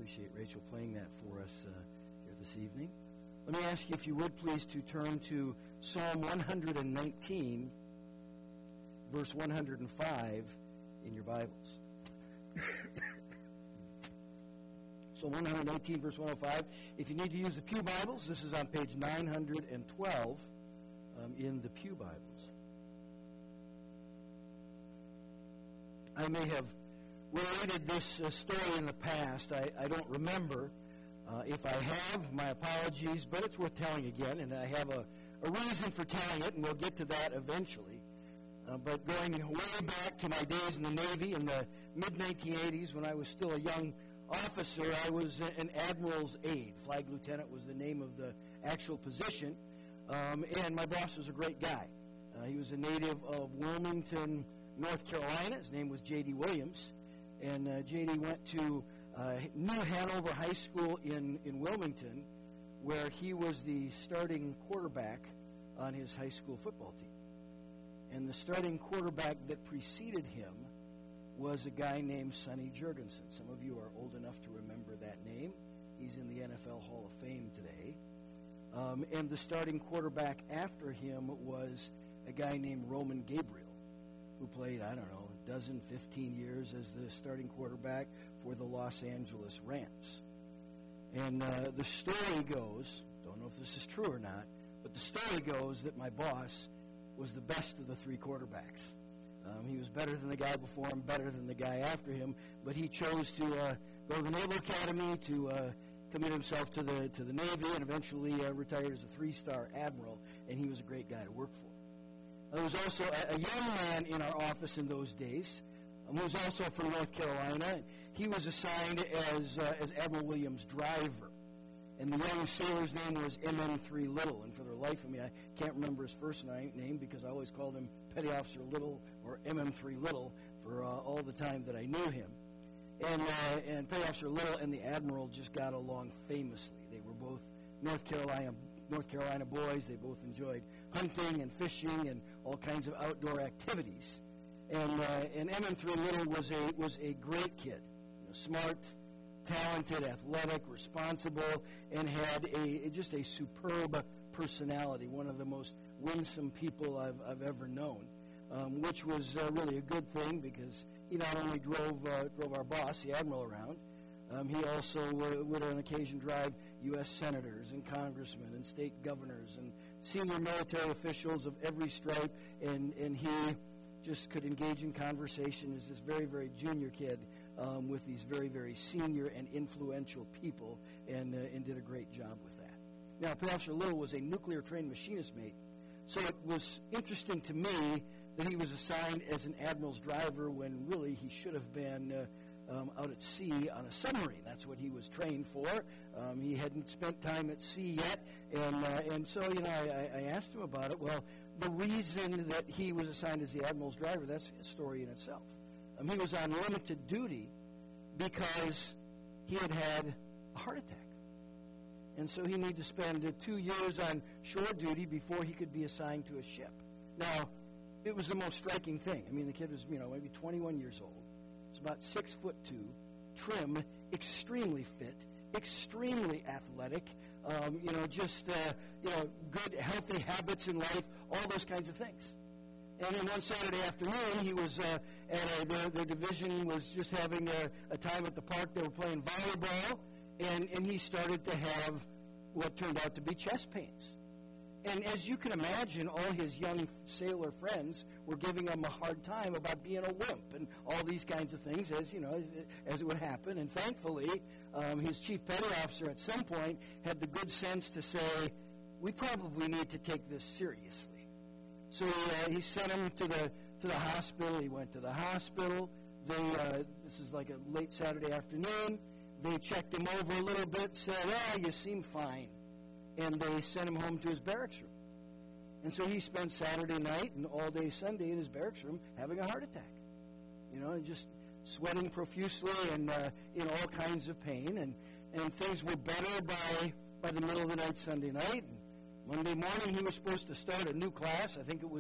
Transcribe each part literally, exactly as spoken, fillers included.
appreciate Rachel playing that for us uh, here this evening. Let me ask you, if you would please, to turn to Psalm one nineteen, verse one hundred five in your Bibles. Psalm one nineteen, verse one oh five. If you need to use the Pew Bibles, this is on page nine hundred twelve um, in the Pew Bibles. I may have related this uh, story in the past. I, I don't remember. Uh, if I have, my apologies, but it's worth telling again, and I have a, a reason for telling it, and we'll get to that eventually. Uh, but going way back to my days in the Navy in the mid nineteen eighties, when I was still a young officer, I was an admiral's aide. Flag lieutenant was the name of the actual position, um, and my boss was a great guy. Uh, he was a native of Wilmington, North Carolina. His name was J D Williams, and uh, J D went to uh, New Hanover High School in, in Wilmington, where he was the starting quarterback on his high school football team. And the starting quarterback that preceded him was a guy named Sonny Jurgensen. Some of you are old enough to remember that name. He's in the N F L Hall of Fame today. Um, and the starting quarterback after him was a guy named Roman Gabriel, who played, I don't know, a dozen, fifteen years as the starting quarterback for the Los Angeles Rams. And uh, the story goes, don't know if this is true or not, but the story goes that my boss was the best of the three quarterbacks. Um, he was better than the guy before him, better than the guy after him, but he chose to uh, go to the Naval Academy, to uh, commit himself to the to the Navy, and eventually uh, retired as a three-star admiral, and he was a great guy to work for. There was also a, a young man in our office in those days um, who was also from North Carolina. He was assigned as uh, as Admiral Williams' driver. And the young sailor's name was M M three Little. And for the life of me, I can't remember his first name because I always called him Petty Officer Little or M M three Little for uh, all the time that I knew him. And, uh, and Petty Officer Little and the Admiral just got along famously. They were both North Carolina North Carolina boys. They both enjoyed hunting and fishing and all kinds of outdoor activities. And uh, and M M three Little was a was a great kid, you know, smart, talented, athletic, responsible, and had a just a superb personality. One of the most winsome people I've I've ever known, um, which was uh, really a good thing because he not only drove uh, drove our boss, the Admiral, around. Um, he also uh, would on occasion drive U S senators and congressmen and state governors and senior military officials of every stripe, and, and he just could engage in conversation as this very, very junior kid um, with these very, very senior and influential people, and, uh, and did a great job with that. Now, Professor Little was a nuclear-trained machinist mate, so it was interesting to me that he was assigned as an admiral's driver when really he should have been uh, Um, out at sea on a submarine. That's what he was trained for. Um, he hadn't spent time at sea yet, and uh, and so you know I, I asked him about it. Well, the reason that he was assigned as the admiral's driver, that's a story in itself. Um, he was on limited duty because he had had a heart attack, and so he needed to spend uh, two years on shore duty before he could be assigned to a ship. Now, it was the most striking thing. I mean, the kid was you know maybe twenty-one years old. About six foot two, trim, extremely fit, extremely athletic, um, you know, just, uh, you know, good, healthy habits in life, all those kinds of things. And then one Saturday afternoon, he was uh, at a, their, their division was just having a, a time at the park. They were playing volleyball, and, and he started to have what turned out to be chest pains. And as you can imagine, all his young sailor friends were giving him a hard time about being a wimp and all these kinds of things, as you know, as, as it would happen. And thankfully, um, his chief petty officer at some point had the good sense to say, "We probably need to take this seriously." So uh, he sent him to the to the hospital. He went to the hospital. They uh, this is like a late Saturday afternoon. They checked him over a little bit, said, "Ah, you seem fine." And they sent him home to his barracks room. And so he spent Saturday night and all day Sunday in his barracks room having a heart attack. You know, and just sweating profusely and uh, in all kinds of pain. And, and things were better by, by the middle of the night Sunday night. And Monday morning he was supposed to start a new class. I think it was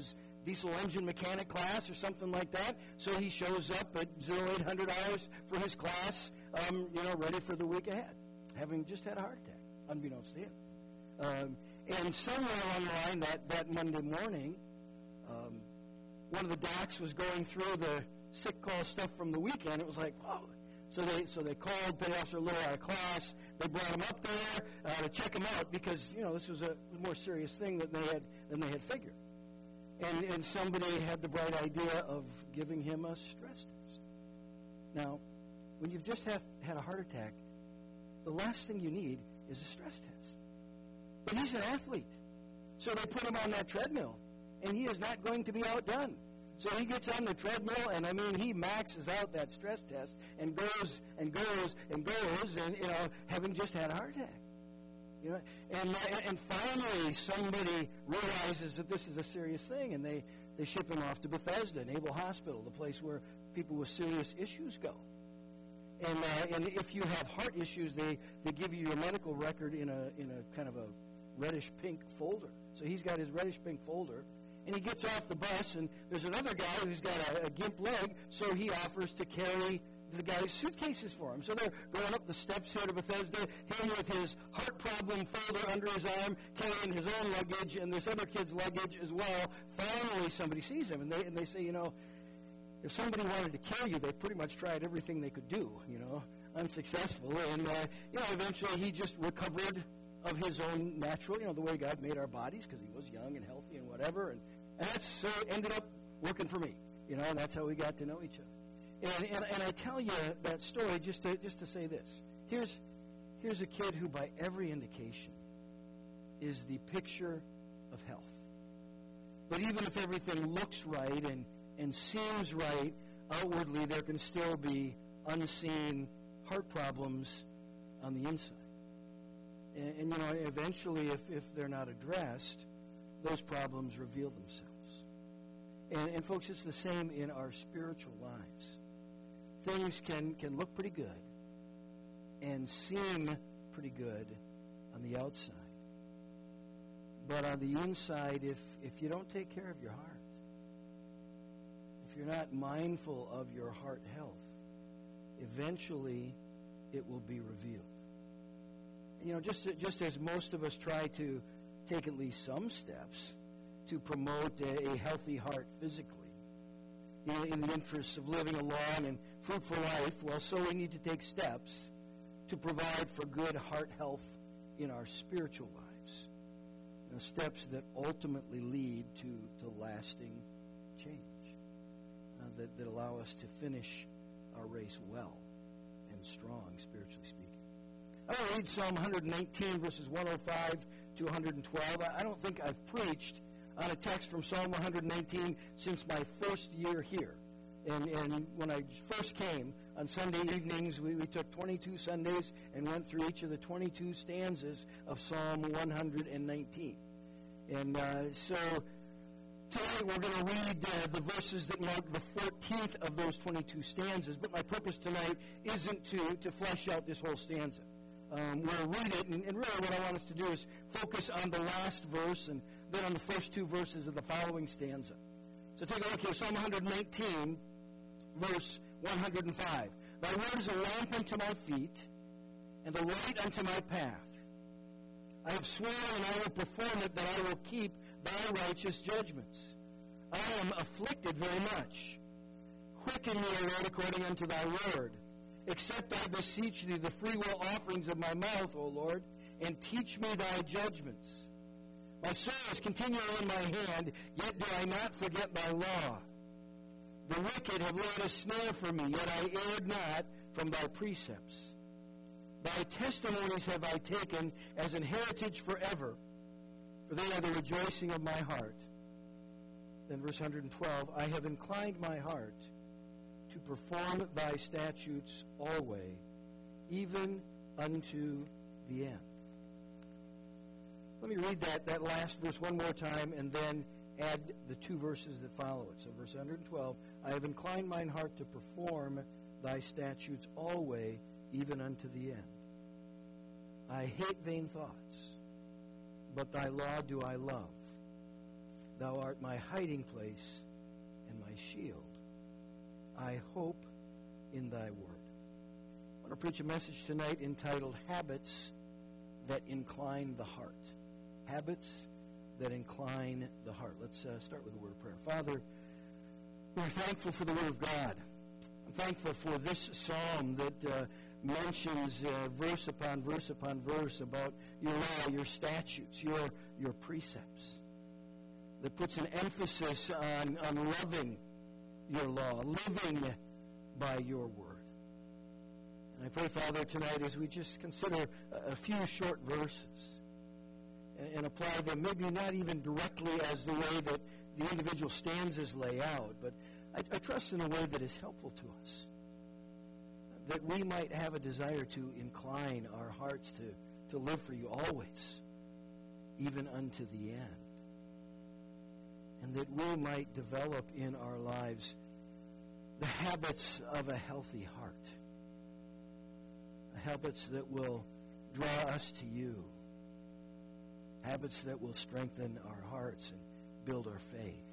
diesel engine mechanic class or something like that. So he shows up at zero eight hundred hours for his class, um, you know, ready for the week ahead, having just had a heart attack, unbeknownst to him. Um, and somewhere along the line that, that Monday morning, um, one of the docs was going through the sick call stuff from the weekend. It was like, whoa. So they so they called Petty Officer Little out of class. They brought him up there uh, to check him out because, you know, this was a more serious thing than they had than they had figured. And and somebody had the bright idea of giving him a stress test. Now, when you've just have, had a heart attack, the last thing you need is a stress test. But he's an athlete. So they put him on that treadmill, and he is not going to be outdone. So he gets on the treadmill, and, I mean, he maxes out that stress test and goes and goes and goes, and, you know, having just had a heart attack. You know, and and finally somebody realizes that this is a serious thing, and they, they ship him off to Bethesda, Naval Hospital, the place where people with serious issues go. And uh, and if you have heart issues, they, they give you your medical record in a in a kind of a reddish pink folder. So he's got his reddish pink folder, and he gets off the bus, and there's another guy who's got a, a gimp leg, so he offers to carry the guy's suitcases for him. So they're going up the steps here to Bethesda, him with his heart problem folder under his arm, carrying his own luggage and this other kid's luggage as well. Finally, somebody sees him, and they and they say, you know, if somebody wanted to kill you, they pretty much tried everything they could do, you know, unsuccessful. And, uh, you know, eventually he just recovered of his own natural, you know, the way God made our bodies, because he was young and healthy and whatever. And, and that's so ended up working for me, you know, and that's how we got to know each other. And, and, and I tell you that story just to just to say this. Here's, here's a kid who, by every indication, is the picture of health. But even if everything looks right and, and seems right outwardly, there can still be unseen heart problems on the inside. And, and you know, eventually, if, if they're not addressed, those problems reveal themselves. And, and folks, it's the same in our spiritual lives. Things can, can look pretty good and seem pretty good on the outside. But on the inside, if, if you don't take care of your heart, if you're not mindful of your heart health, eventually it will be revealed. You know, just, just as most of us try to take at least some steps to promote a, a healthy heart physically, you know, in the interests of living a long and fruitful life, well, so we need to take steps to provide for good heart health in our spiritual lives. You know, steps that ultimately lead to, to lasting change, uh, that, that allow us to finish our race well and strong, spiritually speaking. I want to read Psalm one nineteen, verses one oh five to one twelve. I don't think I've preached on a text from Psalm one nineteen since my first year here. And, and when I first came on Sunday evenings, we, we took twenty-two Sundays and went through each of the twenty-two stanzas of Psalm one nineteen. And uh, so tonight we're going to read uh, the verses that mark the fourteenth of those twenty-two stanzas. But my purpose tonight isn't to, to flesh out this whole stanza. Um, we'll read it, and, and really what I want us to do is focus on the last verse and then on the first two verses of the following stanza. So take a look here, Psalm one nineteen, verse one oh five. Thy word is a lamp unto my feet, and a light unto my path. I have sworn, and I will perform it, that I will keep thy righteous judgments. I am afflicted very much. Quicken me, O Lord, according unto thy word. Accept, I beseech thee, the freewill offerings of my mouth, O Lord, and teach me thy judgments. My soul is continually in my hand, yet do I not forget thy law. The wicked have laid a snare for me, yet I erred not from thy precepts. Thy testimonies have I taken as an heritage forever, for they are the rejoicing of my heart. Then verse one twelve, I have inclined my heart to perform thy statutes always, even unto the end. Let me read that, that last verse one more time and then add the two verses that follow it. So verse one twelve, I have inclined mine heart to perform thy statutes always, even unto the end. I hate vain thoughts, but thy law do I love. Thou art my hiding place and my shield. I hope in thy word. I want to preach a message tonight entitled Habits that Incline the Heart. Habits that incline the heart. Let's uh, start with a word of prayer. Father, we're thankful for the word of God. I'm thankful for this psalm that uh, mentions uh, verse upon verse upon verse about your law, your statutes, your, your precepts. That puts an emphasis on, on loving your law, living by your word. And I pray, Father, tonight as we just consider a, a few short verses and, and apply them, maybe not even directly as the way that the individual stanzas lay out, but I, I trust in a way that is helpful to us, that we might have a desire to incline our hearts to, to live for you always, even unto the end. And that we might develop in our lives the habits of a healthy heart. Habits that will draw us to you. Habits that will strengthen our hearts and build our faith.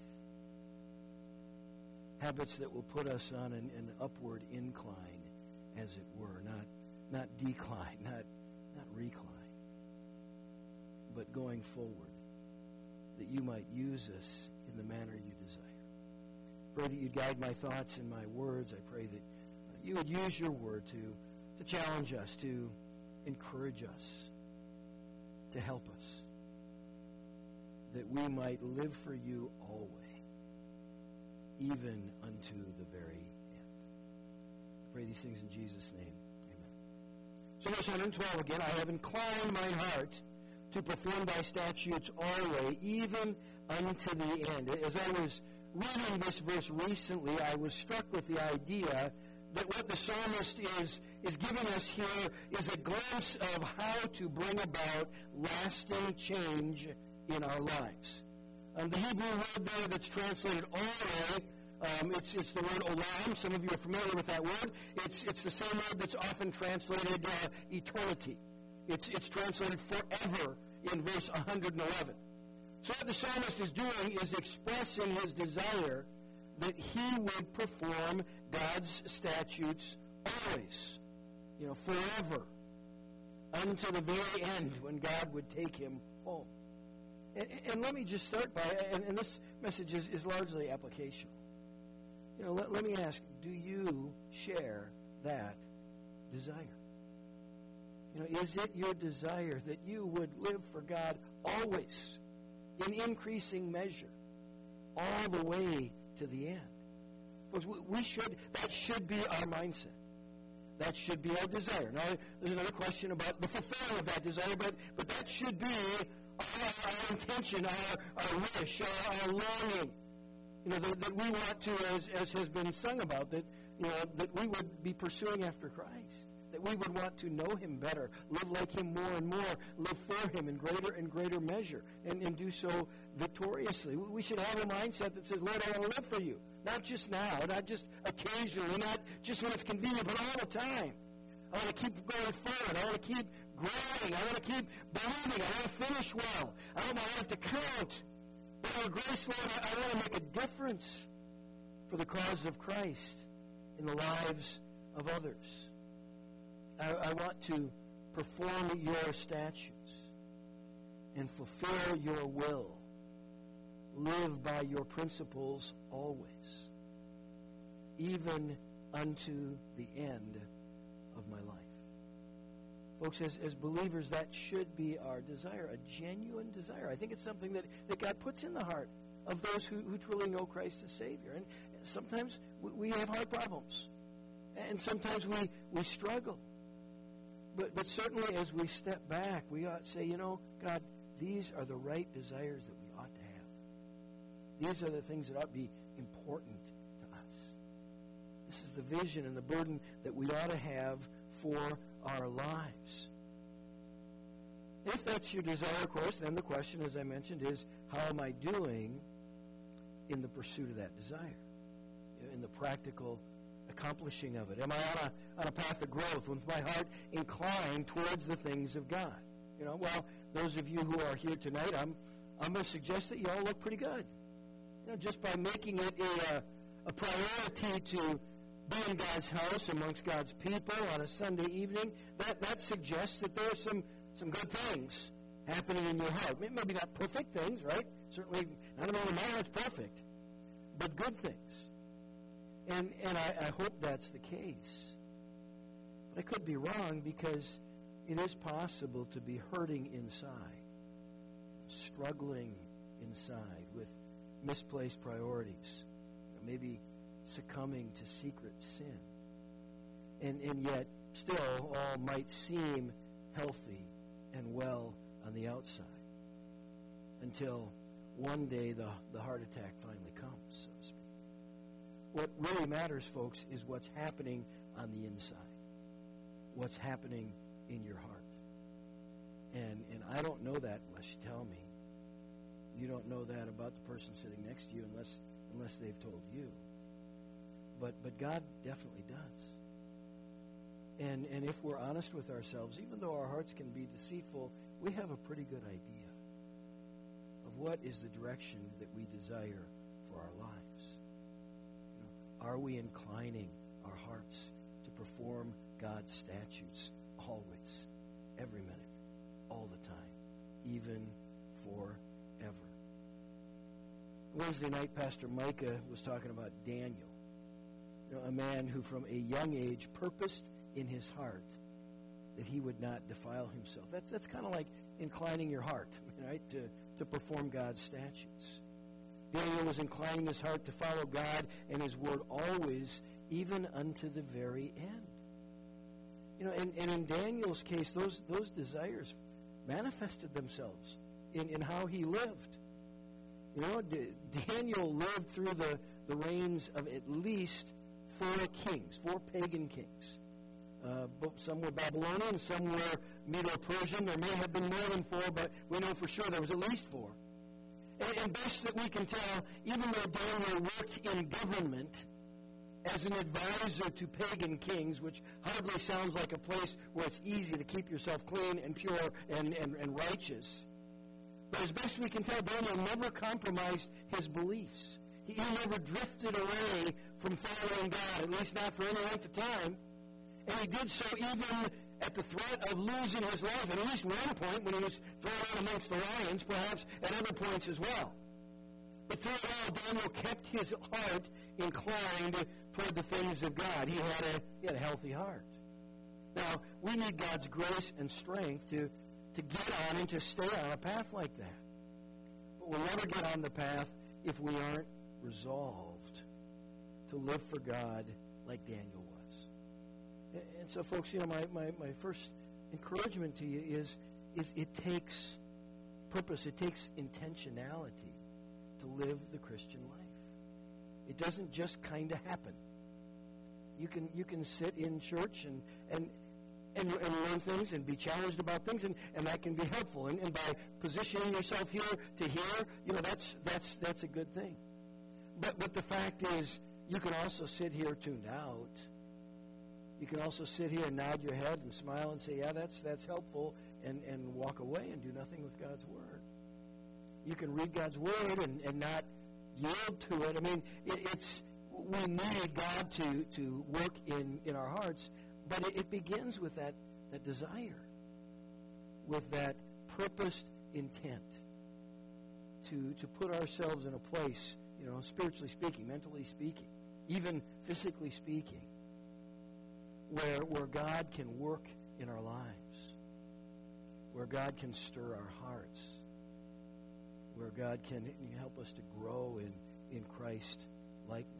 Habits that will put us on an, an upward incline, as it were, not, not decline, not, not recline, but going forward, that you might use us in the manner you desire. Pray that you'd guide my thoughts and my words. I pray that uh, you would use your word to, to challenge us, to encourage us, to help us, that we might live for you always, even unto the very end. I pray these things in Jesus' name. Amen. So verse one twelve again, I have inclined mine heart to perform thy statutes always, even unto the end. As I was reading this verse recently, I was struck with the idea that what the psalmist is, is giving us here is a glimpse of how to bring about lasting change in our lives. Um, the Hebrew word there that's translated always, um, it's, it's the word olam. Some of you are familiar with that word. It's, it's the same word that's often translated uh, eternity. It's, it's translated forever in verse one hundred eleven. So what the psalmist is doing is expressing his desire that he would perform God's statutes always, you know, forever, until the very end when God would take him home. And, and let me just start by, and, and this message is, is largely applicational. You know, let, let me ask, do you share that desire? You know, is it your desire that you would live for God always, in increasing measure, all the way to the end? Folks, we should, that should be our mindset. That should be our desire. Now, there's another question about the fulfilling of that desire, but, but that should be our, our intention, our, our wish, our, our longing. You know, that, that we want to, as, as has been sung about, that, you know, that we would be pursuing after Christ. That we would want to know him better, live like him more and more, live for him in greater and greater measure, and, and do so victoriously. We should have a mindset that says, Lord, I want to live for you. Not just now, not just occasionally, not just when it's convenient, but all the time. I want to keep going forward. I want to keep growing. I want to keep believing. I want to finish well. I want my life to count. By your grace, Lord, I, I want to make a difference for the cause of Christ in the lives of others. I, I want to perform your statutes and fulfill your will. Live by your principles always, even unto the end of my life. Folks, as, as believers, that should be our desire, a genuine desire. I think it's something that, that God puts in the heart of those who, who truly know Christ as Savior. And sometimes we, we have hard problems, and sometimes we, we struggle. But, but certainly as we step back, we ought to say, you know, God, these are the right desires that we ought to have. These are the things that ought to be important to us. This is the vision and the burden that we ought to have for our lives. If that's your desire, of course, then the question, as I mentioned, is how am I doing in the pursuit of that desire, in the practical accomplishing of it? Am I on a, on a path of growth with my heart inclined towards the things of God? You know, well, those of you who are here tonight, I'm I'm going to suggest that you all look pretty good. You know, just by making it a, uh, a priority to be in God's house amongst God's people on a Sunday evening, that, that suggests that there are some, some good things happening in your heart. Maybe not perfect things, right? Certainly, none of my heart's perfect, but good things. And and I, I hope that's the case. But I could be wrong, because it is possible to be hurting inside, struggling inside with misplaced priorities, maybe succumbing to secret sin. And, and yet, still, all might seem healthy and well on the outside, until one day the, the heart attack finally comes, so to speak. What really matters, folks, is what's happening on the inside, what's happening in your heart. And and I don't know that unless you tell me. You don't know that about the person sitting next to you unless unless they've told you. But but God definitely does. And and if we're honest with ourselves, even though our hearts can be deceitful, we have a pretty good idea of what is the direction that we desire for our lives. You know, are we inclining our hearts to perform God's statutes always, every minute, all the time, even forever? Wednesday night, Pastor Micah was talking about Daniel, you know, a man who from a young age purposed in his heart that he would not defile himself. That's that's kind of like inclining your heart, right, to, to perform God's statutes. Daniel was inclining his heart to follow God and his word always, even unto the very end. You know, and, and in Daniel's case, those those desires manifested themselves in, in how he lived. You know, D- Daniel lived through the, the reigns of at least four kings, four pagan kings. Uh, some were Babylonian, some were Medo-Persian. There may have been more than four, but we know for sure there was at least four. And, and best that we can tell, even though Daniel worked in government as an advisor to pagan kings, which hardly sounds like a place where it's easy to keep yourself clean and pure and, and, and righteous. But as best we can tell, Daniel never compromised his beliefs. He, he never drifted away from following God, at least not for any length of time. And he did so even at the threat of losing his life, at least one point when he was thrown out amongst the lions, perhaps at other points as well. But through it all, Daniel kept his heart inclined toward the things of God. He had a, he had a healthy heart. Now, we need God's grace and strength to, to get on and to stay on a path like that. But we'll never get on the path if we aren't resolved to live for God like Daniel was. And so, folks, you know, my, my, my first encouragement to you is, is it takes purpose, it takes intentionality to live the Christian life. It doesn't just kind of happen. You can you can sit in church and and, and, and learn things and be challenged about things, and, and that can be helpful. And, and by positioning yourself here to hear, you know, that's that's that's a good thing. But but the fact is, you can also sit here tuned out. You can also sit here and nod your head and smile and say, yeah, that's that's helpful, and, and walk away and do nothing with God's Word. You can read God's Word and, and not yield to it. I mean, it, it's we need God to, to work in, in our hearts, but it, it begins with that, that desire, with that purposed intent to, to put ourselves in a place, you know, spiritually speaking, mentally speaking, even physically speaking, where where God can work in our lives, where God can stir our hearts, where God can help us to grow in, in Christ likeness.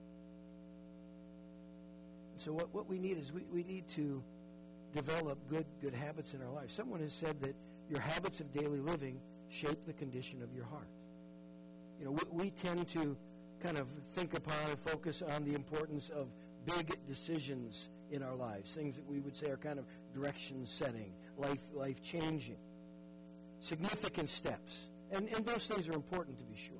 And so what, what we need is we, we need to develop good good habits in our lives. Someone has said that your habits of daily living shape the condition of your heart. You know, we, we tend to kind of think upon and focus on the importance of big decisions in our lives, things that we would say are kind of direction-setting, life life changing, significant steps. And, and those things are important, to be sure.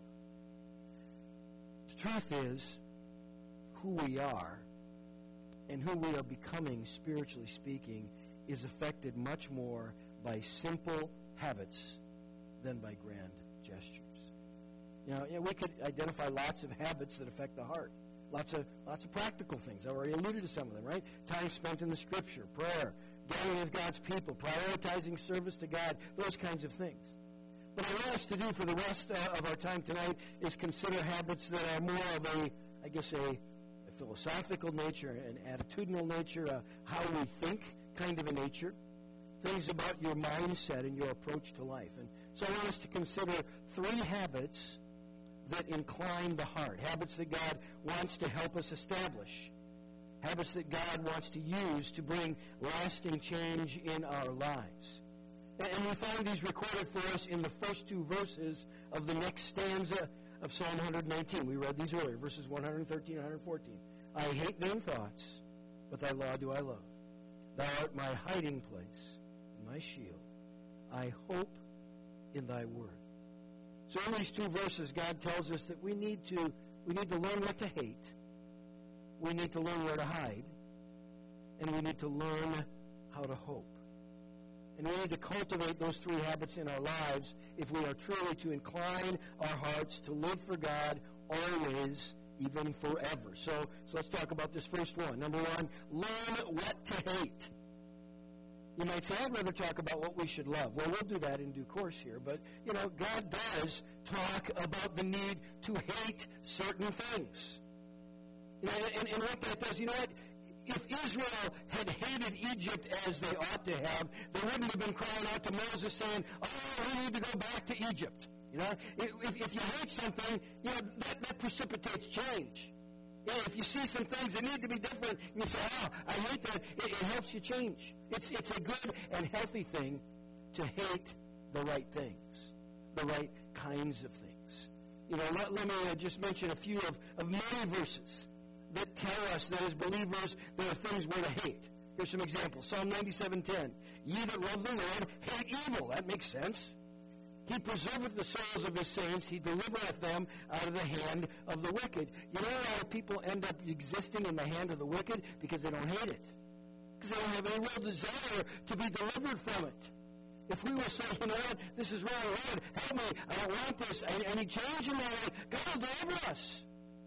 The truth is, who we are and who we are becoming, spiritually speaking, is affected much more by simple habits than by grand gestures. You know, yeah, we could identify lots of habits that affect the heart. Lots of lots of practical things. I already alluded to some of them, right? Time spent in the Scripture, prayer, gathering with God's people, prioritizing service to God, those kinds of things. What I want us to do for the rest uh, of our time tonight is consider habits that are more of a, I guess, a, a philosophical nature, an attitudinal nature, a how we think kind of a nature, things about your mindset and your approach to life. And so I want us to consider three habits that incline the heart, habits that God wants to help us establish, habits that God wants to use to bring lasting change in our lives. And we find these recorded for us in the first two verses of the next stanza of Psalm one nineteen. We read these earlier, verses one thirteen and one fourteen. I hate vain thoughts, but thy law do I love. Thou art my hiding place, my shield. I hope in thy word. So in these two verses, God tells us that we need to we need to learn what to hate, we need to learn where to hide, and we need to learn how to hope. And we need to cultivate those three habits in our lives if we are truly to incline our hearts to live for God always, even forever. So, so let's talk about this first one. Number one, learn what to hate. You might say, I'd rather talk about what we should love. Well, we'll do that in due course here. But, you know, God does talk about the need to hate certain things. You know, and, and what that does, you know what? If Israel had hated Egypt as they ought to have, they wouldn't have been crying out to Moses saying, oh, we need to go back to Egypt. You know, if, if you hate something, you know, that, that precipitates change. You know, if you see some things that need to be different, and you say, oh, I hate that, it, it helps you change. It's, it's a good and healthy thing to hate the right things, the right kinds of things. You know, let, let me uh, just mention a few of, of many verses that tell us that as believers there are things we're to hate. Here's some examples. Psalm ninety-seven ten. Ye that love the Lord hate evil. That makes sense. He preserveth the souls of his saints. He delivereth them out of the hand of the wicked. You know why people end up existing in the hand of the wicked? Because they don't hate it. Because they don't have any real desire to be delivered from it. If we will say, you know what, this is wrong, Lord, help me, I don't want this, I, I need change in my life, God will deliver us.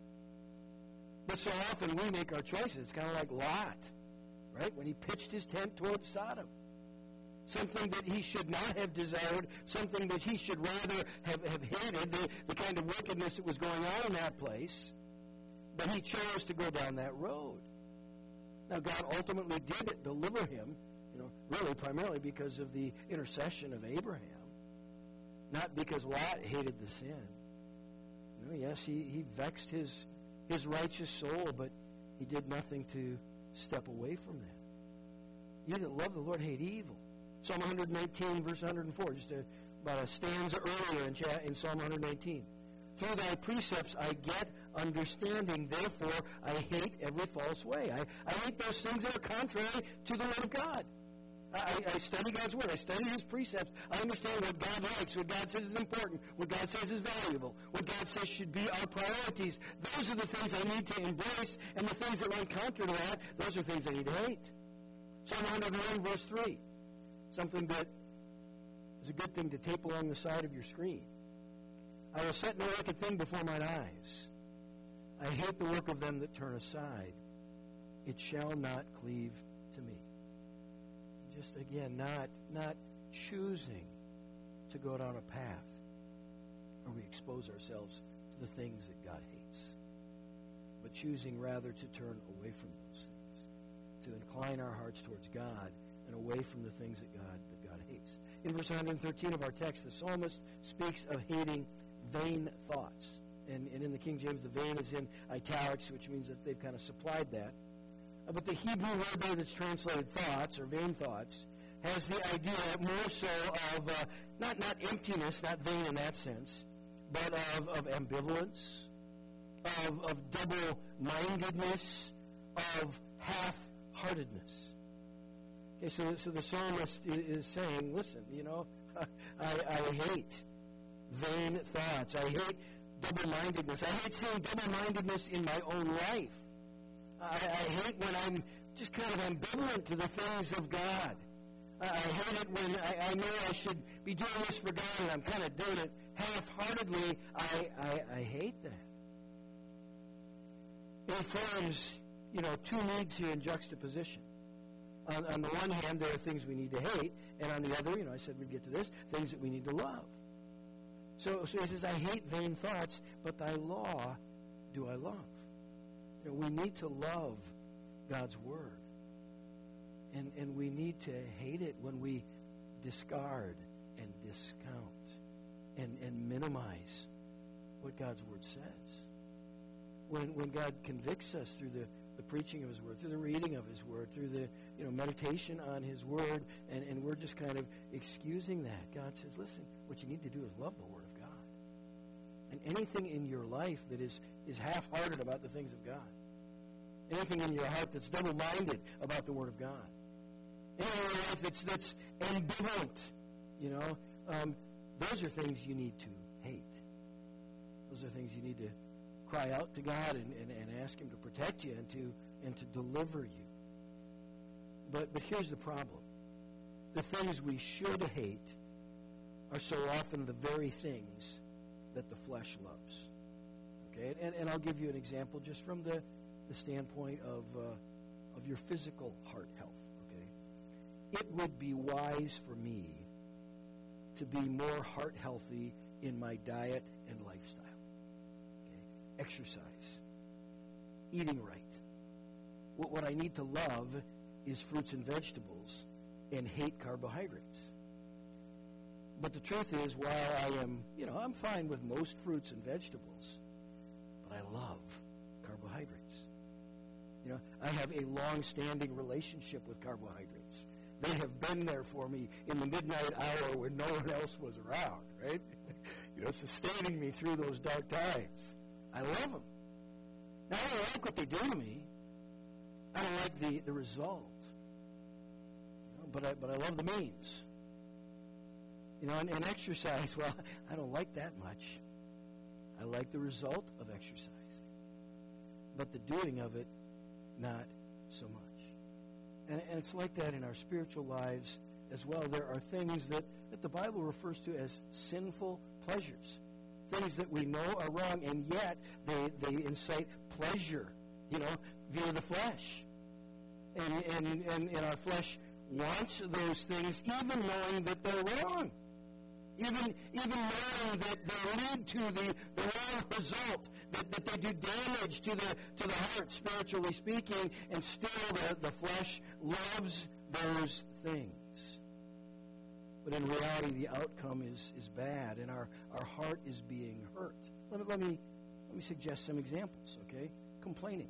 But so often we make our choices. It's kind of like Lot, right? When he pitched his tent towards Sodom. Something that he should not have desired, something that he should rather have, have hated, the, the kind of wickedness that was going on in that place. But he chose to go down that road. Now, God ultimately did deliver him, you know, really primarily because of the intercession of Abraham. Not because Lot hated the sin. You know, yes, he, he vexed his his righteous soul, but he did nothing to step away from that. You that love the Lord hate evil. Psalm one nineteen, verse one oh four, just a, about a stanza earlier in, in Psalm one nineteen. Through thy precepts I get understanding, therefore I hate every false way. I, I hate those things that are contrary to the Word of God. I, I study God's Word. I study His precepts. I understand what God likes, what God says is important, what God says is valuable, what God says should be our priorities. Those are the things I need to embrace, and the things that run counter to that, those are things I need to hate. Psalm one oh one, verse three, something that is a good thing to tape along the side of your screen. I will set no wicked thing before mine eyes. I hate the work of them that turn aside. It shall not cleave to me. Just, again, not, not choosing to go down a path where we expose ourselves to the things that God hates, but choosing rather to turn away from those things, to incline our hearts towards God and away from the things that God, that God hates. In verse one thirteen of our text, the psalmist speaks of hating vain thoughts. And, and in the King James, the vain is in italics, which means that they've kind of supplied that. But the Hebrew word there that's translated thoughts or vain thoughts has the idea more so of uh, not, not emptiness, not vain in that sense, but of, of ambivalence, of, of double-mindedness, of half-heartedness. Okay, so, so the psalmist is saying, listen, you know, I, I hate vain thoughts. I hate double-mindedness. I hate seeing double-mindedness in my own life. I, I hate when I'm just kind of ambivalent to the things of God. I, I hate it when I, I know I should be doing this for God and I'm kind of doing it half-heartedly, I, I, I hate that. It forms, you know, two needs here in juxtaposition. On, on the one hand, there are things we need to hate, and on the other, you know, I said we'd get to this, things that we need to love. So, so he says, I hate vain thoughts, but thy law do I love. You know, we need to love God's word. And, and we need to hate it when we discard and discount and, and minimize what God's word says. When, when God convicts us through the, the preaching of his word, through the reading of his word, through the you know meditation on his word, and, and we're just kind of excusing that, God says, listen, what you need to do is love the word of God. And anything in your life that is, is half-hearted about the things of God, anything in your heart that's double-minded about the word of God, anything in your life that's, that's ambivalent, you know, um, those are things you need to hate. Those are things you need to cry out to God and, and, and ask him to protect you and to and to deliver you. But but here's the problem. The things we should hate are so often the very things that the flesh loves. Okay? And, and I'll give you an example just from the, the standpoint of uh, of your physical heart health. Okay? It would be wise for me to be more heart healthy in my diet and lifestyle. Exercise, eating right. What, what I need to love is fruits and vegetables and hate carbohydrates. But the truth is, while I am, you know, I'm fine with most fruits and vegetables, but I love carbohydrates. You know, I have a long-standing relationship with carbohydrates. They have been there for me in the midnight hour when no one else was around, right? You know, sustaining me through those dark times. I love them. Now, I don't like what they do to me. I don't like the, the result. You know, but I but I love the means. You know, and, and exercise, well, I don't like that much. I like the result of exercising. But the doing of it, not so much. And, and it's like that in our spiritual lives as well. There are things that, that the Bible refers to as sinful pleasures. Things that we know are wrong, and yet they, they incite pleasure, you know, via the flesh. And, and, and, and our flesh wants those things even knowing that they're wrong. Even, even knowing that they lead to the, the wrong result, that, that they do damage to the, to the heart, spiritually speaking, and still the, the flesh loves those things. But in reality, the outcome is, is bad, and our, our heart is being hurt. Let me, let me let me suggest some examples, okay? Complaining.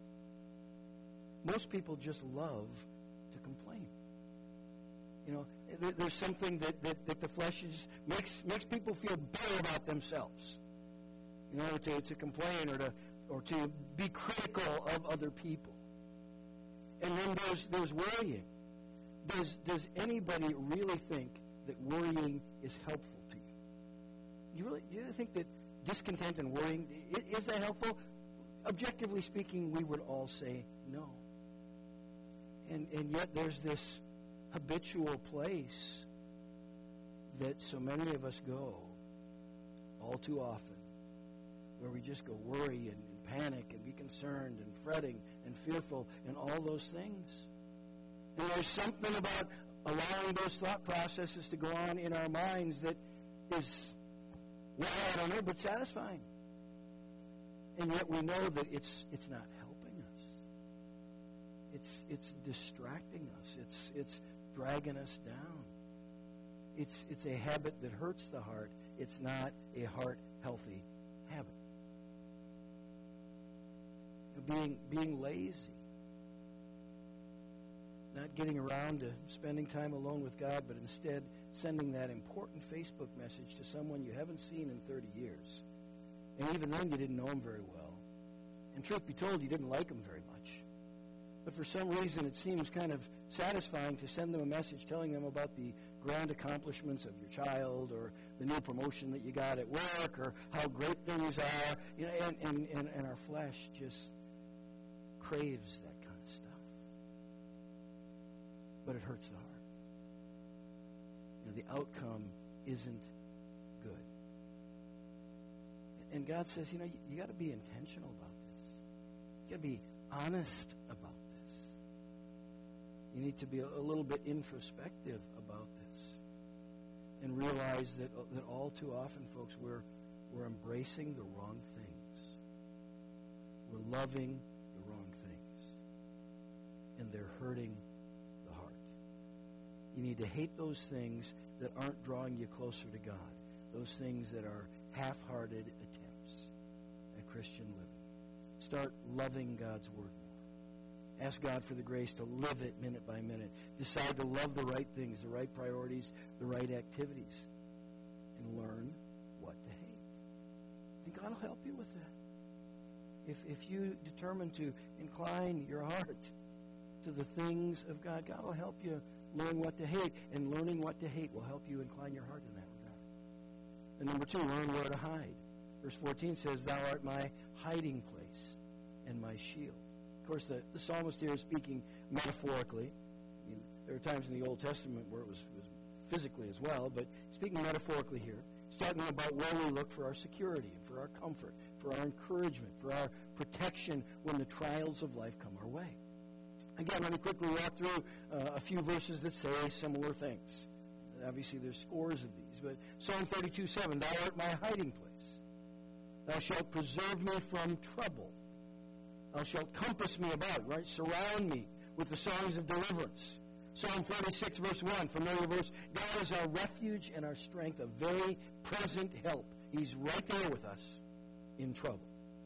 Most people just love to complain. You know, there, there's something that, that, that the flesh is, makes makes people feel better about themselves. You know, to, to complain or to or to be critical of other people. And then there's there's worrying. Does does anybody really think that worrying is helpful to you? You really, do you really think that discontent and worrying, is that helpful? Objectively speaking, we would all say no. And and yet there's this habitual place that so many of us go all too often, where we just go worry and, and panic and be concerned and fretting and fearful and all those things. And there's something about allowing those thought processes to go on in our minds that is, well, I don't know, but satisfying. And yet we know that it's it's not helping us. It's it's distracting us. It's it's dragging us down. It's it's a habit that hurts the heart. It's not a heart-healthy habit. Being being lazy. Not getting around to spending time alone with God, but instead sending that important Facebook message to someone you haven't seen in thirty years. And even then, you didn't know him very well. And truth be told, you didn't like him very much. But for some reason, it seems kind of satisfying to send them a message telling them about the grand accomplishments of your child or the new promotion that you got at work or how great things are. You know, and, and, and, and our flesh just craves that kind of stuff. But it hurts the heart. You know, the outcome isn't good. and God says, you know, you, you got to be intentional about this. You got to be honest about this. You need to be a, a little bit introspective about this and realize that that all too often, folks, we're we're embracing the wrong things. We're loving the wrong things, and they're hurting the heart. You need to hate those things that aren't drawing you closer to God. Those things that are half-hearted attempts at Christian living. Start loving God's Word more. Ask God for the grace to live it minute by minute. Decide to love the right things, the right priorities, the right activities, and learn what to hate. And God will help you with that. If, if you determine to incline your heart to the things of God, God will help you learn what to hate. And learning what to hate will help you incline your heart in that. And number two, learn where to hide. Verse fourteen says, thou art my hiding place and my shield. Of course, the, the psalmist here is speaking metaphorically. I mean, there are times in the Old Testament where it was, was physically as well, but speaking metaphorically here, he's talking about where we look for our security, for our comfort, for our encouragement, for our protection when the trials of life come our way. Again, let me quickly walk through uh, a few verses that say similar things. Obviously, there's scores of these, but Psalm thirty-two seven, thou art my hiding place. Thou shalt preserve me from trouble. Thou shalt compass me about, right? Surround me with the songs of deliverance. Psalm forty-six, verse one, familiar verse. God is our refuge and our strength, a very present help. He's right there with us in trouble.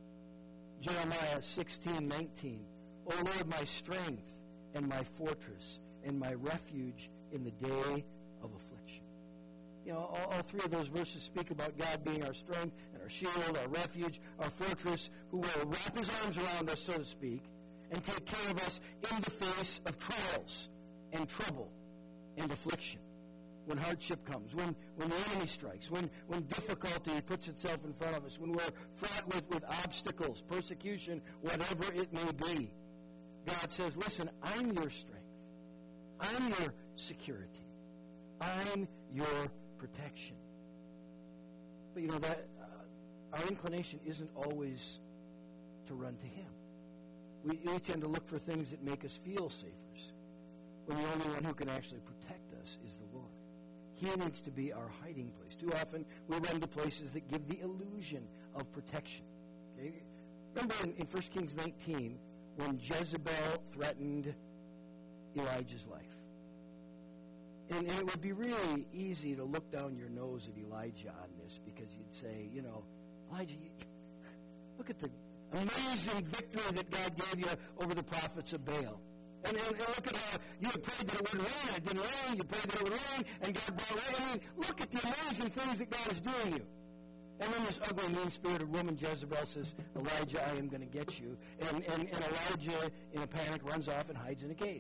Jeremiah sixteen nineteen, O Lord, my strength and my fortress and my refuge in the day of affliction. You know, all, all three of those verses speak about God being our strength and our shield, our refuge, our fortress, who will wrap his arms around us, so to speak, and take care of us in the face of trials and trouble and affliction. When hardship comes, when, when the enemy strikes, when, when difficulty puts itself in front of us, when we're fraught with, with obstacles, persecution, whatever it may be, God says, listen, I'm your strength. I'm your security. I'm your protection. But you know that uh, our inclination isn't always to run to him. We, we tend to look for things that make us feel safer, when the only one who can actually protect us is the Lord. He needs to be our hiding place. Too often we run to places that give the illusion of protection. Okay? Remember in, in First Kings nineteen when Jezebel threatened Elijah's life. And, and it would be really easy to look down your nose at Elijah on this, because you'd say, you know, Elijah, you, look at the amazing victory that God gave you over the prophets of Baal. And, and, and look at how you had prayed that it would rain, it didn't rain, you prayed that it would rain, and God brought rain. I mean, look at the amazing things that God is doing you. And then this ugly, mean-spirited woman, Jezebel, says, Elijah, I am going to get you. And, and, and Elijah, in a panic, runs off and hides in a cave.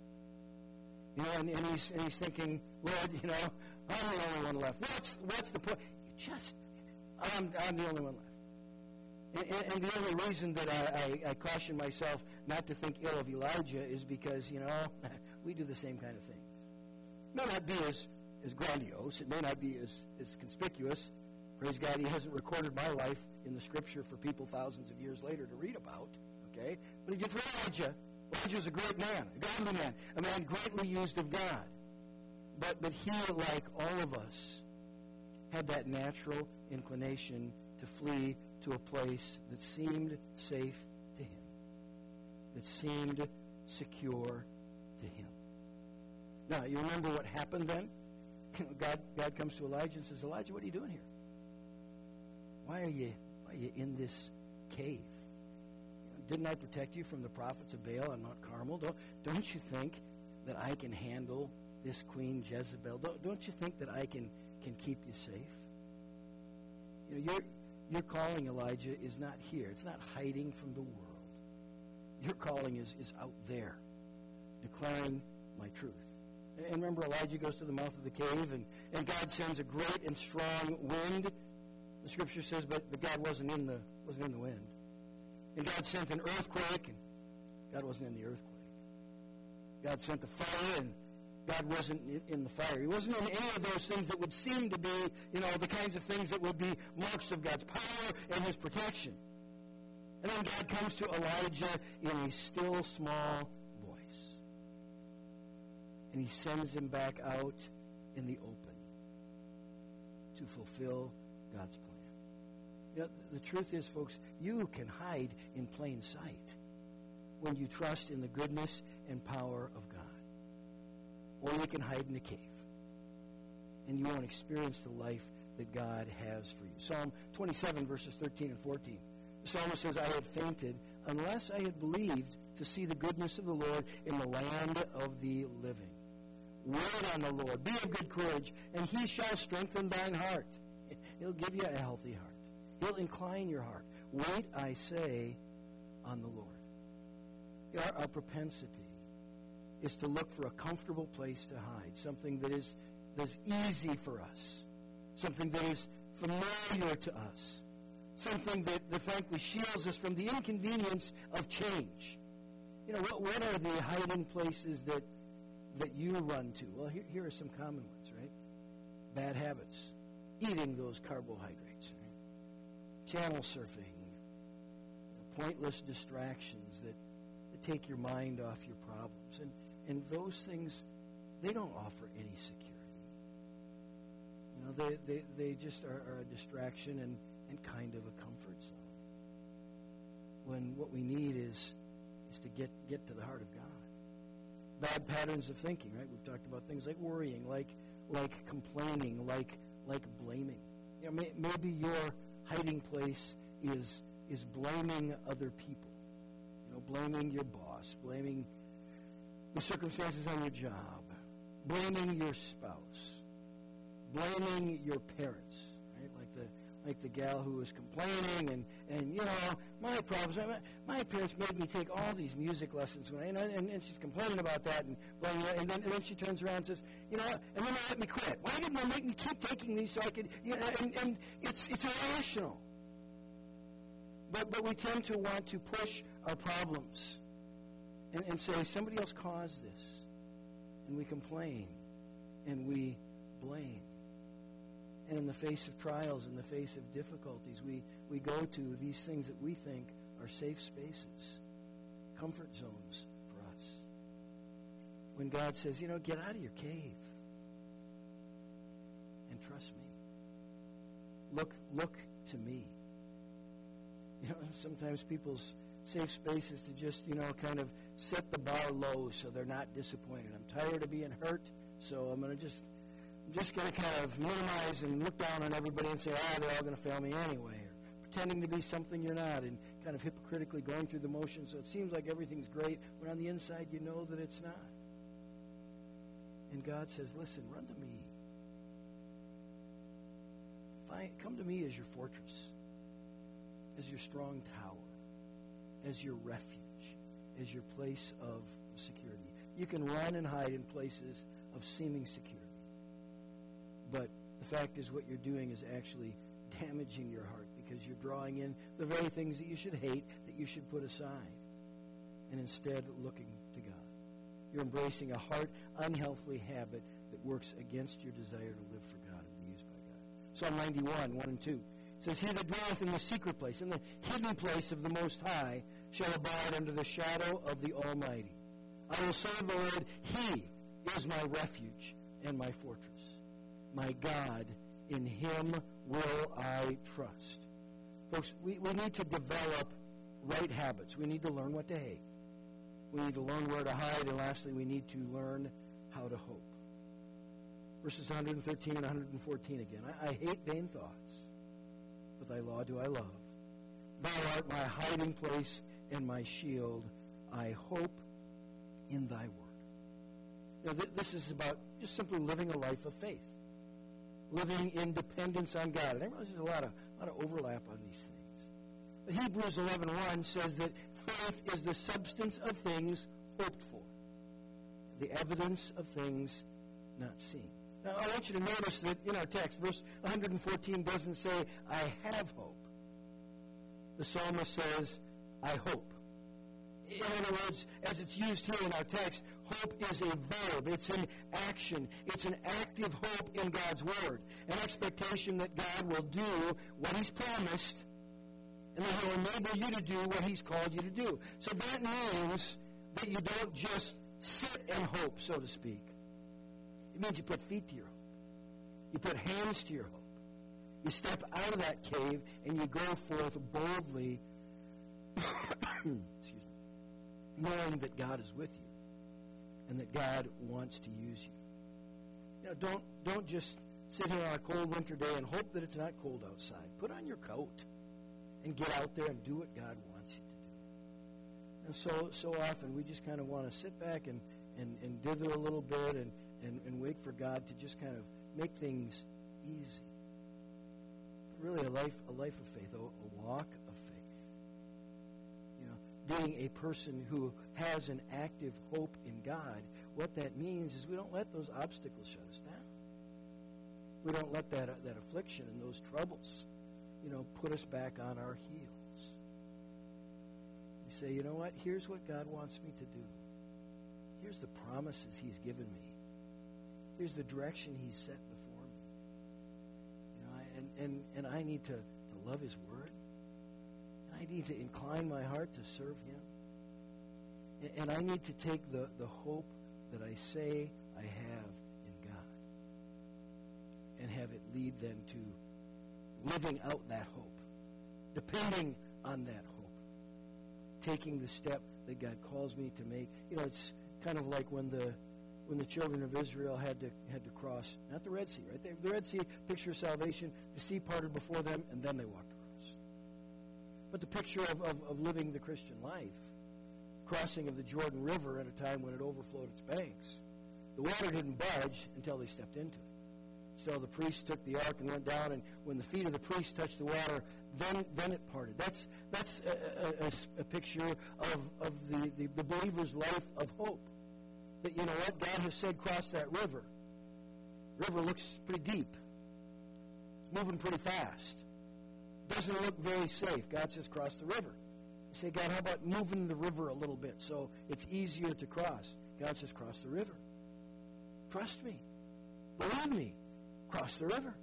You know, and, and, he's, and he's thinking, Lord, you know, I'm the only one left. What's, what's the point? Just, I'm, I'm the only one left. And, and, and the only reason that I, I, I caution myself not to think ill of Elijah is because, you know, we do the same kind of thing. It may not be as, as grandiose. It may not be as, as conspicuous. Praise God, he hasn't recorded my life in the Scripture for people thousands of years later to read about. Okay? But he did for Elijah. Elijah was a great man, a godly man, a man greatly used of God. But, but he, like all of us, had that natural inclination to flee to a place that seemed safe to him, that seemed secure to him. Now, you remember what happened then? God, God comes to Elijah and says, Elijah, what are you doing here? Why are you, why are you in this cave? Didn't I protect you from the prophets of Baal on Mount Carmel? Don't, don't you think that I can handle this queen Jezebel? Don't, don't you think that I can, can keep you safe? You know, your, your calling, Elijah, is not here. It's not hiding from the world. Your calling is, is out there, declaring my truth. And, and remember, Elijah goes to the mouth of the cave, and, and God sends a great and strong wind. The Scripture says, but, but God wasn't in the wasn't in the wind. And God sent an earthquake, and God wasn't in the earthquake. God sent the fire, and God wasn't in the fire. He wasn't in any of those things that would seem to be, you know, the kinds of things that would be marks of God's power and his protection. And then God comes to Elijah in a still small voice. And he sends him back out in the open to fulfill God's plan. You know, the truth is, folks, you can hide in plain sight when you trust in the goodness and power of God. Or you can hide in a cave. And you won't experience the life that God has for you. Psalm twenty-seven, verses thirteen and fourteen. The psalmist says, I had fainted unless I had believed to see the goodness of the Lord in the land of the living. Wait on the Lord. Be of good courage, and he shall strengthen thine heart. He'll give you a healthy heart. He'll incline your heart. Wait, I say, on the Lord. You know, our, our propensity is to look for a comfortable place to hide, something that is that's easy for us, something that is familiar to us, something that, that frankly shields us from the inconvenience of change. You know, what, what are the hiding places that that you run to? Well, here, here are some common ones, right? Bad habits, eating those carbohydrates, right? Channel surfing, you know, pointless distractions that, that take your mind off your problems. And, and those things, they don't offer any security. You know, they, they, they just are, are a distraction and, and kind of a comfort zone. When what we need is is to get, get to the heart of God. Bad patterns of thinking, right? We've talked about things like worrying, like like complaining, like like blaming. You know, may, maybe your hiding place is is blaming other people. You know, blaming your boss, blaming the circumstances on your job, blaming your spouse, blaming your parents, right? Like the like the gal who was complaining and, and you know, my problems, my, my parents made me take all these music lessons, when I, and, and, and she's complaining about that, and blaming, and then, and then she turns around and says, you know, and then they let me quit. Why didn't they make me keep taking these so I could, you know, and, and it's, it's irrational. But, but we tend to want to push our problems and, and say, somebody else caused this. And we complain and we blame. And in the face of trials, in the face of difficulties, we, we go to these things that we think are safe spaces, comfort zones for us. When God says, you know, get out of your cave and trust me. Look, look to me. You know, sometimes people's safe space is to just, you know, kind of set the bar low so they're not disappointed. I'm tired of being hurt, so I'm going to just... I'm just going to kind of minimize and look down on everybody and say, ah, they're all going to fail me anyway, or pretending to be something you're not, and kind of hypocritically going through the motions so it seems like everything's great, when on the inside you know that it's not. And God says, listen, run to me. Find, come to me as your fortress, as your strong tower, as your refuge, as your place of security. You can run and hide in places of seeming security. But the fact is, what you're doing is actually damaging your heart, because you're drawing in the very things that you should hate, that you should put aside, and instead looking to God. You're embracing a heart unhealthy habit that works against your desire to live for God and be used by God. Psalm ninety-one, one and two says, he that dwelleth in the secret place, in the hidden place of the Most High, shall abide under the shadow of the Almighty. I will say of the Lord, he is my refuge and my fortress. My God, in him will I trust. Folks, we, we need to develop right habits. We need to learn what to hate. We need to learn where to hide. And lastly, we need to learn how to hope. Verses one thirteen and one fourteen again. I, I hate vain thoughts, but thy law do I love. Thou art my hiding place and my shield. I hope in thy word. You know, th- this is about just simply living a life of faith. Living in dependence on God. And I realize there's a lot of, a lot of overlap on these things. But Hebrews eleven one says that faith is the substance of things hoped for, the evidence of things not seen. Now, I want you to notice that in our text, verse one fourteen doesn't say, I have hope. The psalmist says, I hope. In other words, as it's used here in our text, Hope is a verb. It's an action. It's an active hope in God's Word. An expectation that God will do what He's promised, and that He'll enable you to do what He's called you to do. So that means that you don't just sit and hope, so to speak. It means you put feet to your hope. You put hands to your hope. You step out of that cave and you go forth boldly, excuse me, knowing that God is with you and that God wants to use you. You know, don't don't just sit here on a cold winter day and hope that it's not cold outside. Put on your coat and get out there and do what God wants you to do. And so so often we just kind of want to sit back and, and, and dither a little bit and, and, and wait for God to just kind of make things easy. Really a life a life of faith, a, a walk of faith. You know, being a person who has an active hope in God, what that means is we don't let those obstacles shut us down. We don't let that uh, that affliction and those troubles, you know, put us back on our heels. We say, you know what? Here's what God wants me to do. Here's the promises He's given me. Here's the direction He's set before. And, and, and I need to, to love His Word. I need to incline my heart to serve Him. And, and I need to take the, the hope that I say I have in God and have it lead then to living out that hope, depending on that hope, taking the step that God calls me to make. You know, it's kind of like when the when the children of Israel had to had to cross, not the Red Sea, right? They, the Red Sea, picture of salvation, the sea parted before them, and then they walked across. But the picture of, of, of living the Christian life, crossing of the Jordan River at a time when it overflowed its banks, the water didn't budge until they stepped into it. So the priests took the ark and went down, and when the feet of the priests touched the water, then then it parted. That's that's a, a, a picture of, of the, the, the believer's life of hope. That, you know what, God has said cross that river. River looks pretty deep. It's moving pretty fast. Doesn't look very safe. God says cross the river. You say, God, how about moving the river a little bit so it's easier to cross? God says cross the river. Trust me. Believe me. Cross the river.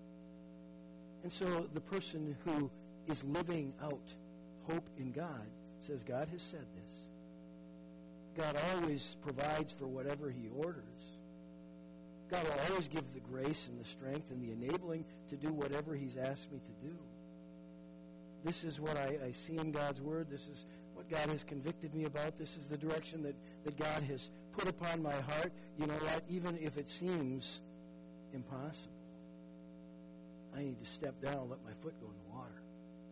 And so the person who is living out hope in God says, God has said this. God always provides for whatever He orders. God will always give the grace and the strength and the enabling to do whatever He's asked me to do. This is what I, I see in God's Word. This is what God has convicted me about. This is the direction that, that God has put upon my heart. You know what? Even if it seems impossible, I need to step down and let my foot go in the water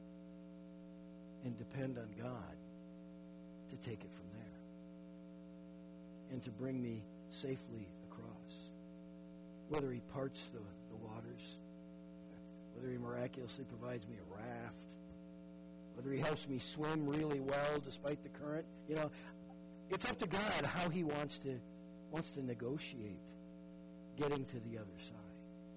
and depend on God to take it from there and to bring me safely across. Whether He parts the, the waters, whether He miraculously provides me a raft, whether He helps me swim really well despite the current, you know, it's up to God how He wants to wants to negotiate getting to the other side.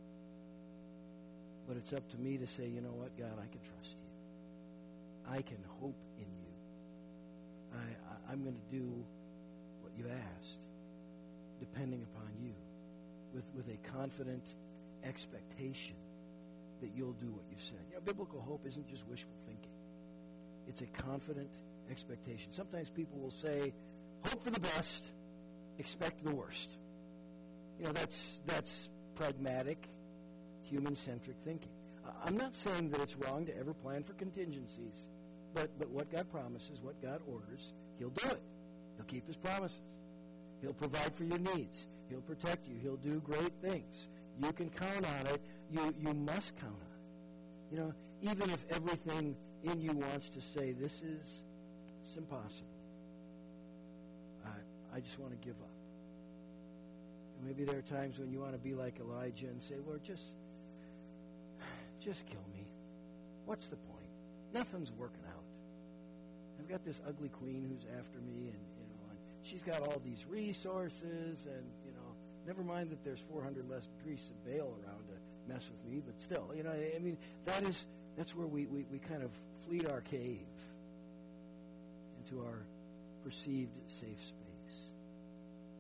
But it's up to me to say, you know what, God, I can trust You. I can hope in You. I, I, I'm going to do what You asked, depending upon You, with, with a confident expectation that You'll do what You said. You know, biblical hope isn't just wishful thinking. It's a confident expectation. Sometimes people will say, hope for the best, expect the worst. You know, that's that's pragmatic, human-centric thinking. I'm not saying that it's wrong to ever plan for contingencies, but, but what God promises, what God orders, He'll do it. He'll keep His promises. He'll provide for your needs. He'll protect you. He'll do great things. You can count on it. You, you must count on it. You know, even if everything in you wants to say, this is it's impossible. I, I just want to give up. And maybe there are times when you want to be like Elijah and say, Lord, just, just kill me. What's the point? Nothing's working out. I've got this ugly queen who's after me, and you know, and she's got all these resources, and you know, never mind that there's four hundred less priests of Baal around to mess with me, but still, you know, I mean, that is that's where we, we, we kind of flee our cave into our perceived safe space.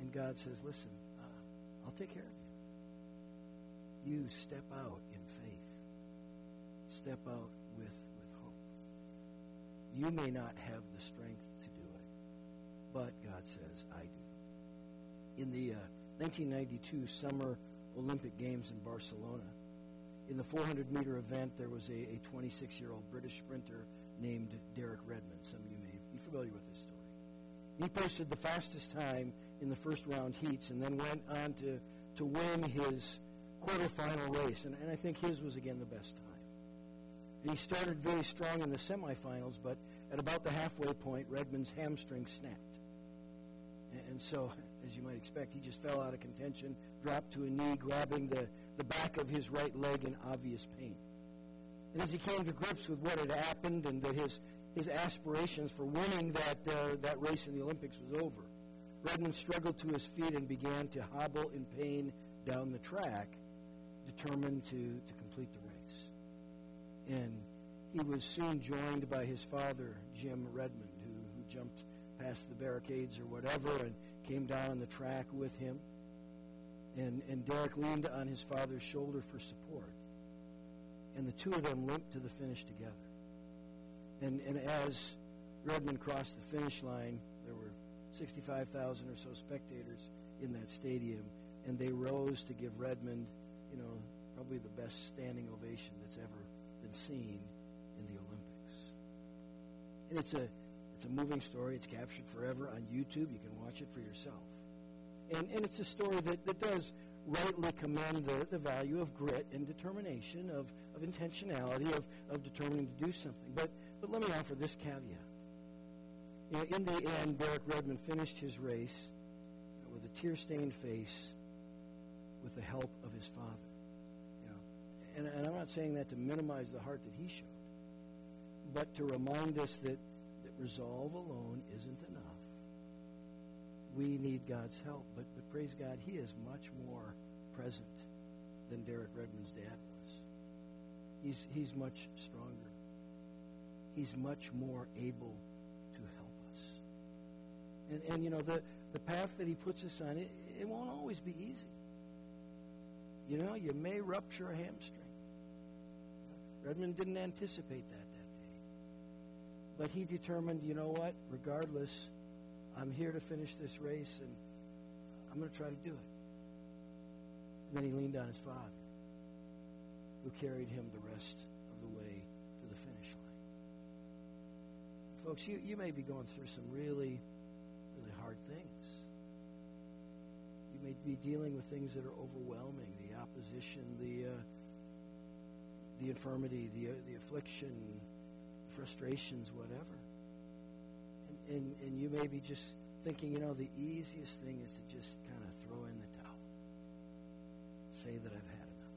and God says, listen, uh, I'll take care of you. You step out in faith. Step out with, with hope. You may not have the strength to do it, but God says, I do. In the uh, nineteen ninety-two Summer Olympic Games in Barcelona, in the four hundred meter event, there was a, a twenty-six-year-old British sprinter named Derek Redmond. Some of you may be familiar with this story. He posted the fastest time in the first round heats and then went on to, to win his quarterfinal race. And, and I think his was, again, the best time. And he started very strong in the semifinals, but at about the halfway point, Redmond's hamstring snapped. And, and so, as you might expect, he just fell out of contention, dropped to a knee, grabbing the, the back of his right leg in obvious pain. And as he came to grips with what had happened and that his, his aspirations for winning that, uh, that race in the Olympics was over, Redmond struggled to his feet and began to hobble in pain down the track, determined to, to complete the race. And he was soon joined by his father, Jim Redmond, who, who jumped past the barricades or whatever and came down on the track with him. And, and Derek leaned on his father's shoulder for support. And the two of them limped to the finish together. And, and as Redmond crossed the finish line, there were sixty-five thousand or so spectators in that stadium, and they rose to give Redmond, you know, probably the best standing ovation that's ever been seen in the Olympics. And it's a it's a moving story. It's captured forever on YouTube. You can watch it for yourself. And and it's a story that, that does rightly commend the, the value of grit and determination, of, of intentionality, of, of determining to do something. But but let me offer this caveat. You know, in the end, Derek Redmond finished his race with a tear-stained face with the help of his father. You know, and, and I'm not saying that to minimize the heart that he showed, but to remind us that, that resolve alone isn't enough. We need God's help, but, but praise God, he is much more present than Derek Redmond's dad was. He's, he's much stronger. He's much more able to help us. And, and you know, the, the path that he puts us on, it, it won't always be easy. You know, you may rupture a hamstring. Redmond didn't anticipate that that day. But he determined, you know what, regardless, I'm here to finish this race, and I'm going to try to do it. And then he leaned on his father, who carried him the rest of the way to the finish line. Folks, you, you may be going through some really, really hard things. You may be dealing with things that are overwhelming, the opposition, the uh, the infirmity, the, uh, the affliction, frustrations, whatever. And, and you may be just thinking, you know, the easiest thing is to just kind of throw in the towel. Say that I've had enough.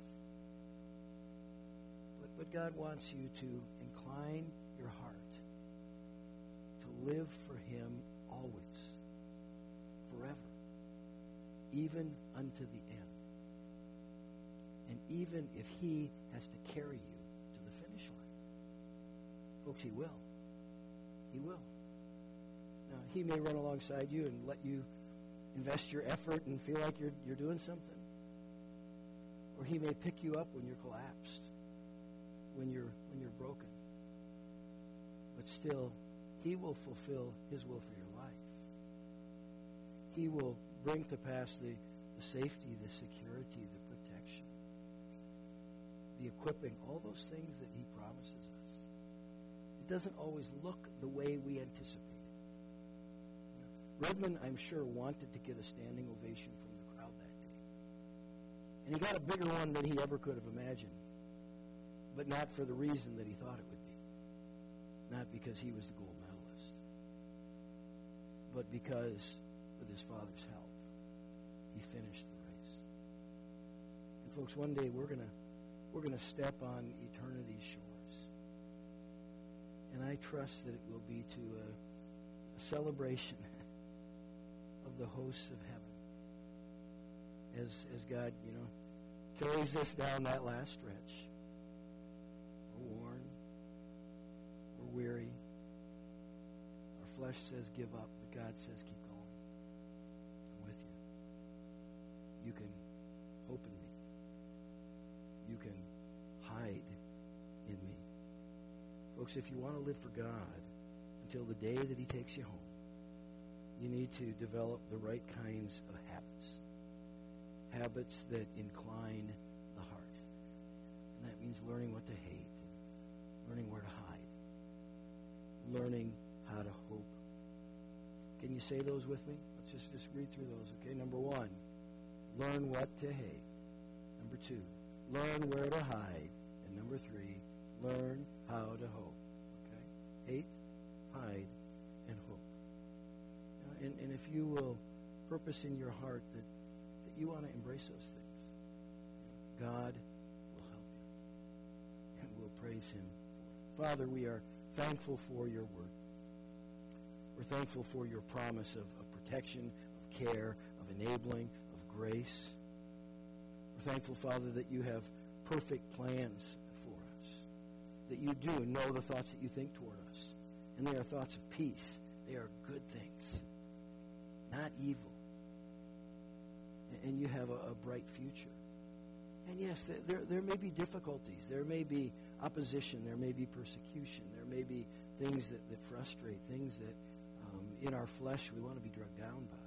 But, but God wants you to incline your heart to live for him always, forever, even unto the end. And even if he has to carry you to the finish line. Folks, he will. He will. Now, he may run alongside you and let you invest your effort and feel like you're you're doing something. Or he may pick you up when you're collapsed, when you're when you're broken. But still, he will fulfill his will for your life. He will bring to pass the, the safety, the security, the protection, the equipping, all those things that he promises us. It doesn't always look the way we anticipate. Redmond, I'm sure, wanted to get a standing ovation from the crowd that day. And he got a bigger one than he ever could have imagined. But not for the reason that he thought it would be. Not because he was the gold medalist. But because, with his father's help, he finished the race. And folks, one day we're gonna we're gonna step on eternity's shores. And I trust that it will be to a, a celebration of the hosts of heaven, as as God, you know, carries us down that last stretch. We're worn, we're weary. Our flesh says give up, but God says keep going. I'm with you. Folks, if you want to live for God until the day that he takes you home, you need to develop the right kinds of habits. Habits that incline the heart. And that means learning what to hate, learning where to hide, learning how to hope. Can you say those with me? Let's just, just read through those, okay? Number one, learn what to hate. Number two, learn where to hide. And number three, learn how to hope. Okay? Hate, hide, and hope. Uh, and, and if you will purpose in your heart that, that you want to embrace those things, God will help you. And we'll praise him for it. Father, we are thankful for your word. We're thankful for your promise of, of protection, of care, of enabling, of grace. We're thankful, Father, that you have perfect plans for us, that you do know the thoughts that you think toward us, and they are thoughts of peace. They are good things, not evil. And you have a, a bright future. And yes, there, there may be difficulties. There may be opposition. There may be persecution. There may be things that, that frustrate, things that um, in our flesh we want to be drugged down by.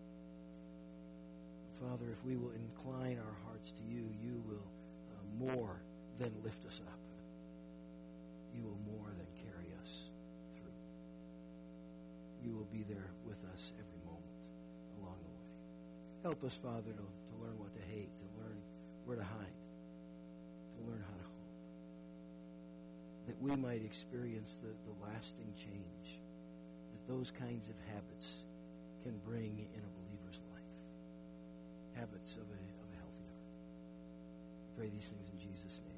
Father, if we will incline our hearts to you, you will uh, more than lift us up. You will more than carry us through. You will be there with us every moment along the way. Help us, Father, to, to learn what to hate, to learn where to hide, to learn how to hope, that we might experience the, the lasting change that those kinds of habits can bring in a believer's life. Habits of a, of a healthy heart. I pray these things in Jesus' name.